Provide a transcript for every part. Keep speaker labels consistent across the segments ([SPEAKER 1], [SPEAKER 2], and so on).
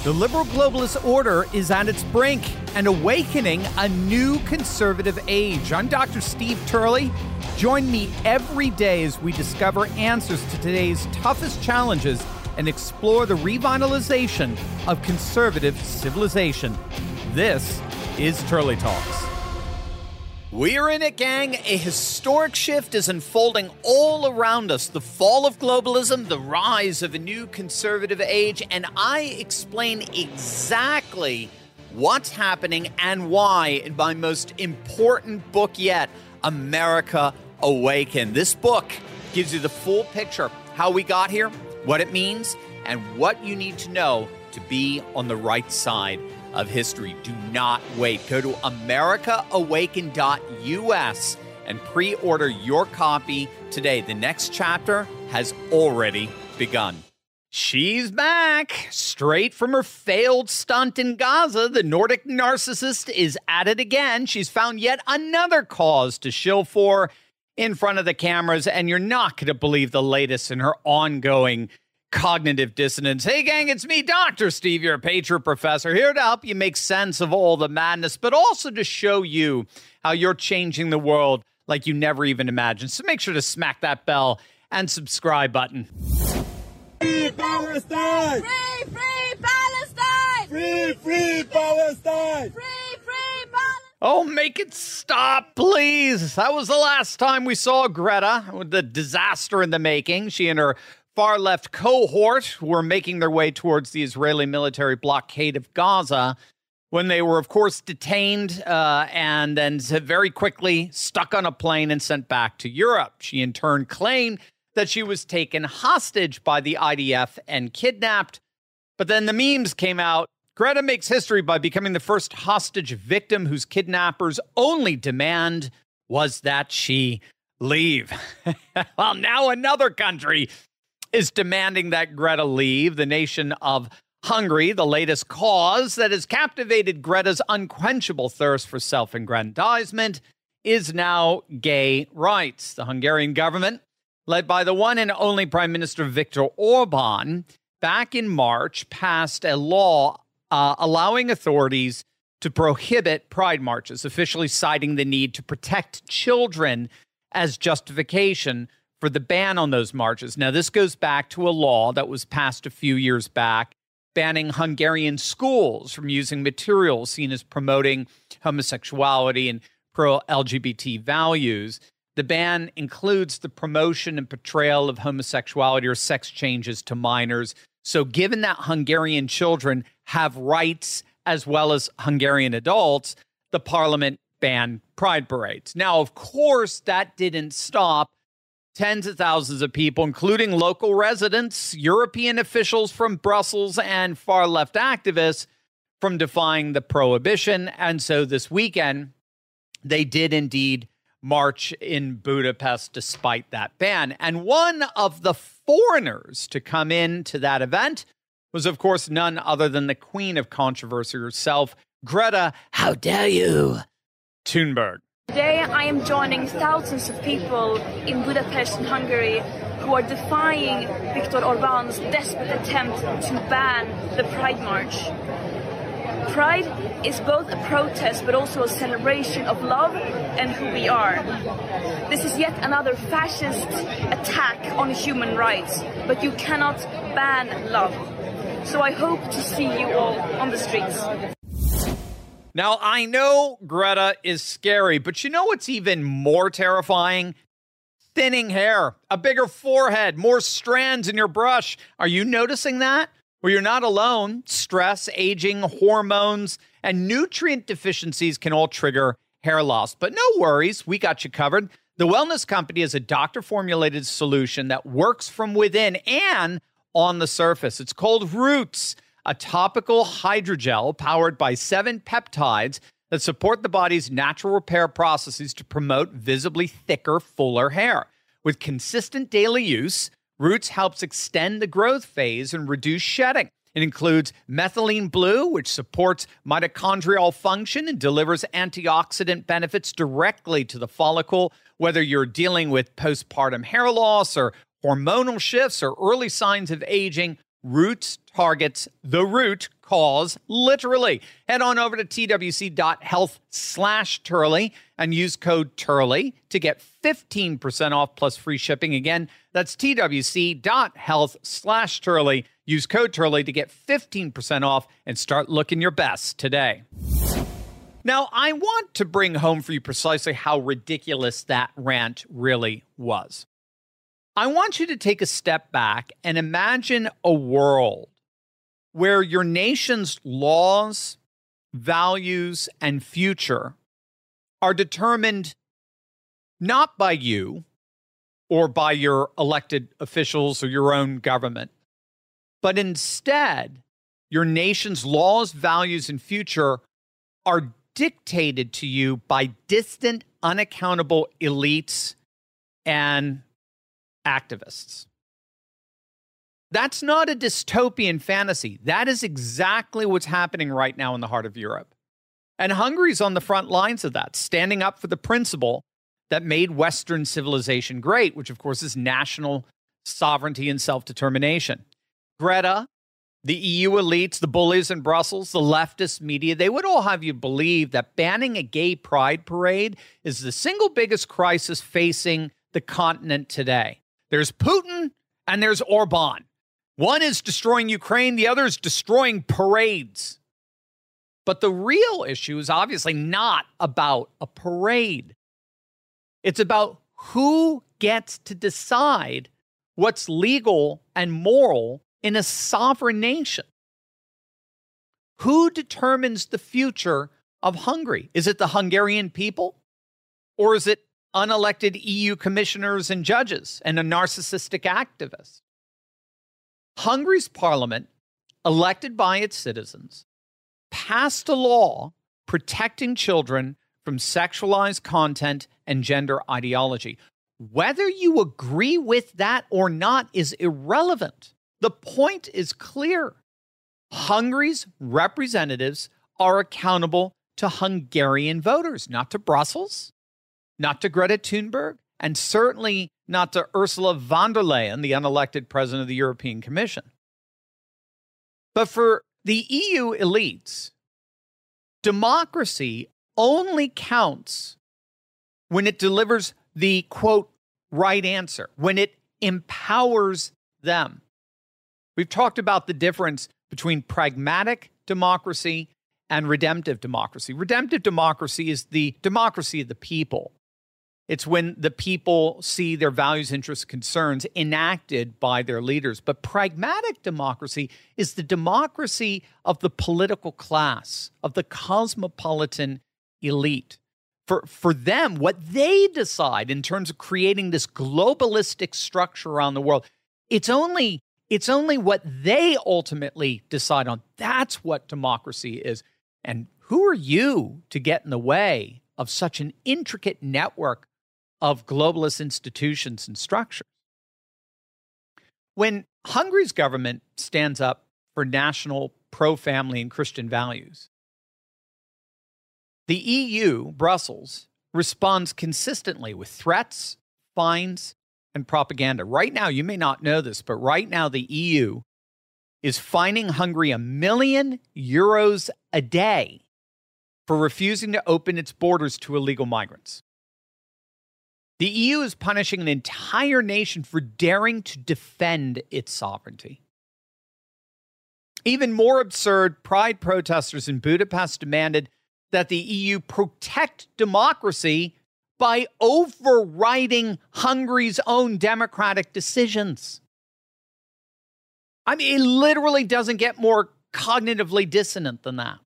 [SPEAKER 1] The liberal globalist order is at its brink and awakening a new conservative age. I'm Dr. Steve Turley. Join me every day as we discover answers to today's toughest challenges and explore the revitalization of conservative civilization. This is Turley Talks. We're in it, gang. A historic shift is unfolding all around us. The fall of globalism, the rise of a new conservative age, and I explain exactly what's happening and why in my most important book yet, America Awaken. This book gives you the full picture, how we got here, what it means, and what you need to know to be on the right side of history. Do not wait. Go to americaawaken.us and pre-order your copy today. The next chapter has already begun. She's back. Straight from her failed stunt in Gaza, the Nordic narcissist is at it again. She's found yet another cause to shill for in front of the cameras, and you're not going to believe the latest in her ongoing cognitive dissonance. Hey, gang, it's me, Dr. Steve, your Patriot Professor, here to help you make sense of all the madness, but also to show you how you're changing the world like you never even imagined. So make sure to smack that bell and subscribe button.
[SPEAKER 2] Free Palestine!
[SPEAKER 3] Free, free Palestine!
[SPEAKER 2] Free, free Palestine!
[SPEAKER 3] Free, free Palestine!
[SPEAKER 1] Oh, make it stop, please. That was the last time we saw Greta, with the disaster in the making. She and her far-left cohort were making their way towards the Israeli military blockade of Gaza when they were, of course, detained and then very quickly stuck on a plane and sent back to Europe. She, in turn, claimed that she was taken hostage by the IDF and kidnapped. But then the memes came out. Greta makes history by becoming the first hostage victim whose kidnappers' only demand was that she leave. Well, now another country is demanding that Greta leave. The nation of Hungary, the latest cause that has captivated Greta's unquenchable thirst for self-aggrandizement, is now gay rights. The Hungarian government, led by the one and only Prime Minister Viktor Orban, back in March passed a law allowing authorities to prohibit pride marches, officially citing the need to protect children as justification for the ban on those marches. Now, this goes back to a law that was passed a few years back, banning Hungarian schools from using materials seen as promoting homosexuality and pro-LGBT values. The ban includes the promotion and portrayal of homosexuality or sex changes to minors. So given that Hungarian children have rights as well as Hungarian adults, the parliament banned pride parades. Now, of course, that didn't stop tens of thousands of people, including local residents, European officials from Brussels, and far-left activists from defying the prohibition. And so this weekend, they did indeed march in Budapest despite that ban. And one of the foreigners to come in to that event was, of course, none other than the queen of controversy herself, Greta, how dare you, Thunberg.
[SPEAKER 3] Today I am joining thousands of people in Budapest in Hungary who are defying Viktor Orban's desperate attempt to ban the Pride March. Pride is both a protest but also a celebration of love and who we are. This is yet another fascist attack on human rights, but you cannot ban love. So I hope to see you all on the streets.
[SPEAKER 1] Now, I know Greta is scary, but you know what's even more terrifying? Thinning hair, a bigger forehead, more strands in your brush. Are you noticing that? Well, you're not alone. Stress, aging, hormones, and nutrient deficiencies can all trigger hair loss. But no worries, we got you covered. The Wellness Company is a doctor-formulated solution that works from within and on the surface. It's called Roots, a topical hydrogel powered by 7 peptides that support the body's natural repair processes to promote visibly thicker, fuller hair. With consistent daily use, Roots helps extend the growth phase and reduce shedding. It includes methylene blue, which supports mitochondrial function and delivers antioxidant benefits directly to the follicle, whether you're dealing with postpartum hair loss or hormonal shifts or early signs of aging. Roots targets the root cause literally. Head on over to twc.health/Turley and use code Turley to get 15% off plus free shipping. Again, that's twc.health/Turley. Use code Turley to get 15% off and start looking your best today. Now, I want to bring home for you precisely how ridiculous that rant really was. I want you to take a step back and imagine a world where your nation's laws, values, and future are determined not by you or by your elected officials or your own government, but instead, your nation's laws, values, and future are dictated to you by distant, unaccountable elites and activists. That's not a dystopian fantasy. That is exactly what's happening right now in the heart of Europe. And Hungary's on the front lines of that, standing up for the principle that made Western civilization great, which of course is national sovereignty and self-determination. Greta, the EU elites, the bullies in Brussels, the leftist media, they would all have you believe that banning a gay pride parade is the single biggest crisis facing the continent today. There's Putin and there's Orban. One is destroying Ukraine, the other is destroying parades. But the real issue is obviously not about a parade. It's about who gets to decide what's legal and moral in a sovereign nation. Who determines the future of Hungary? Is it the Hungarian people? Or is it unelected EU commissioners and judges and a narcissistic activist? Hungary's parliament, elected by its citizens, passed a law protecting children from sexualized content and gender ideology. Whether you agree with that or not is irrelevant. The point is clear. Hungary's representatives are accountable to Hungarian voters, not to Brussels, not to Greta Thunberg, and certainly not to Ursula von der Leyen, the unelected president of the European Commission. But for the EU elites, democracy only counts when it delivers the, quote, right answer, when it empowers them. We've talked about the difference between pragmatic democracy and redemptive democracy. Redemptive democracy is the democracy of the people. It's when the people see their values, interests, concerns enacted by their leaders. But pragmatic democracy is the democracy of the political class, of the cosmopolitan elite. For them, what they decide in terms of creating this globalistic structure around the world, it's only what they ultimately decide on. That's what democracy is. And who are you to get in the way of such an intricate network of globalist institutions and structures? When Hungary's government stands up for national pro-family and Christian values, the EU, Brussels, responds consistently with threats, fines, and propaganda. Right now, you may not know this, but right now the EU is fining Hungary €1 million a day for refusing to open its borders to illegal migrants. The EU is punishing an entire nation for daring to defend its sovereignty. Even more absurd, pride protesters in Budapest demanded that the EU protect democracy by overriding Hungary's own democratic decisions. I mean, it literally doesn't get more cognitively dissonant than that.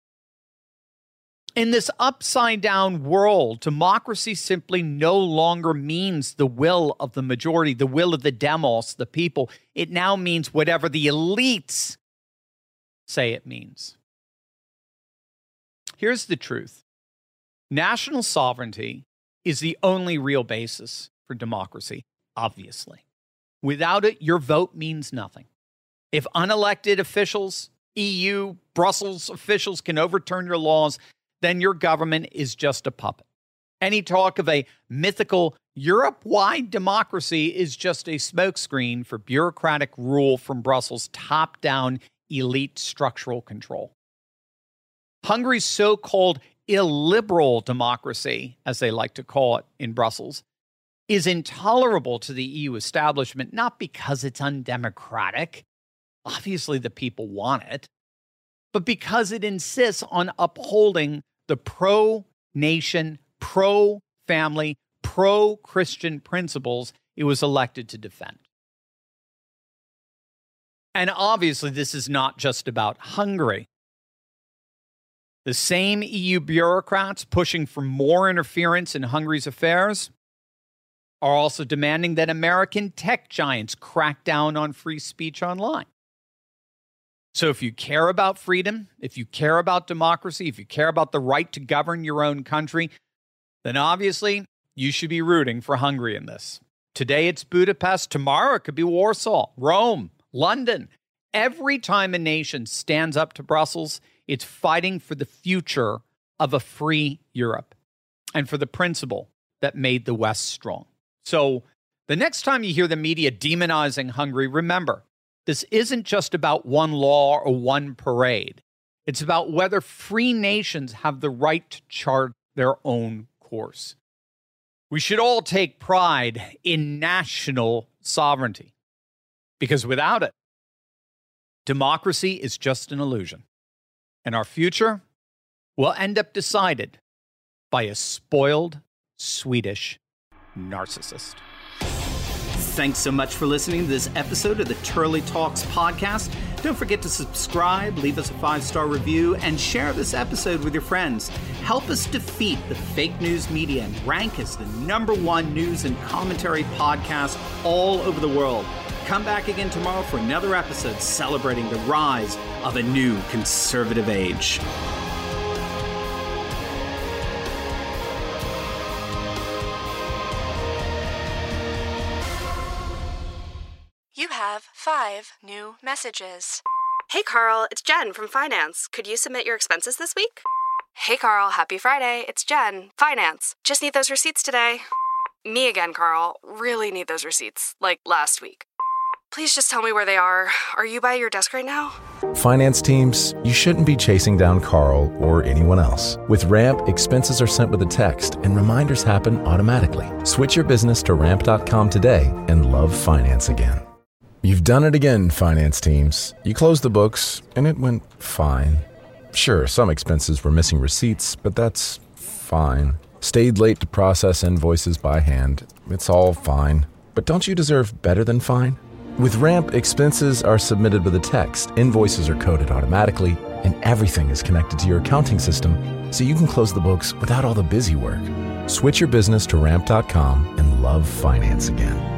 [SPEAKER 1] In this upside-down world, democracy simply no longer means the will of the majority, the will of the demos, the people. It now means whatever the elites say it means. Here's the truth. National sovereignty is the only real basis for democracy, obviously. Without it, your vote means nothing. If unelected officials, EU, Brussels officials can overturn your laws, then your government is just a puppet. Any talk of a mythical Europe-wide democracy is just a smokescreen for bureaucratic rule from Brussels' top-down elite structural control. Hungary's so-called illiberal democracy, as they like to call it in Brussels, is intolerable to the EU establishment, not because it's undemocratic. Obviously, the people want it, but because it insists on upholding the pro-nation, pro-family, pro-Christian principles it was elected to defend. And obviously, this is not just about Hungary. The same EU bureaucrats pushing for more interference in Hungary's affairs are also demanding that American tech giants crack down on free speech online. So if you care about freedom, if you care about democracy, if you care about the right to govern your own country, then obviously you should be rooting for Hungary in this. Today it's Budapest. Tomorrow it could be Warsaw, Rome, London. Every time a nation stands up to Brussels, it's fighting for the future of a free Europe and for the principle that made the West strong. So the next time you hear the media demonizing Hungary, remember, this isn't just about one law or one parade. It's about whether free nations have the right to chart their own course. We should all take pride in national sovereignty, because without it, democracy is just an illusion. And our future will end up decided by a spoiled Swedish narcissist. Thanks so much for listening to this episode of the Turley Talks podcast. Don't forget to subscribe, leave us a 5-star review, and share this episode with your friends. Help us defeat the fake news media and rank as the #1 news and commentary podcast all over the world. Come back again tomorrow for another episode celebrating the rise of a new conservative age.
[SPEAKER 4] You have 5 new messages. Hey Carl, it's Jen from Finance. Could you submit your expenses this week? Hey Carl, happy Friday. It's Jen, Finance. Just need those receipts today. Me again, Carl. Really need those receipts, like last week. Please just tell me where they are. Are you by your desk right now?
[SPEAKER 5] Finance teams, you shouldn't be chasing down Carl or anyone else. With Ramp, expenses are sent with a text and reminders happen automatically. Switch your business to ramp.com today and love finance again. You've done it again, finance teams. You closed the books and it went fine. Sure, some expenses were missing receipts, but that's fine. Stayed late to process invoices by hand. It's all fine. But don't you deserve better than fine? With Ramp, expenses are submitted with a text, invoices are coded automatically, and everything is connected to your accounting system, so you can close the books without all the busy work. Switch your business to ramp.com and love finance again.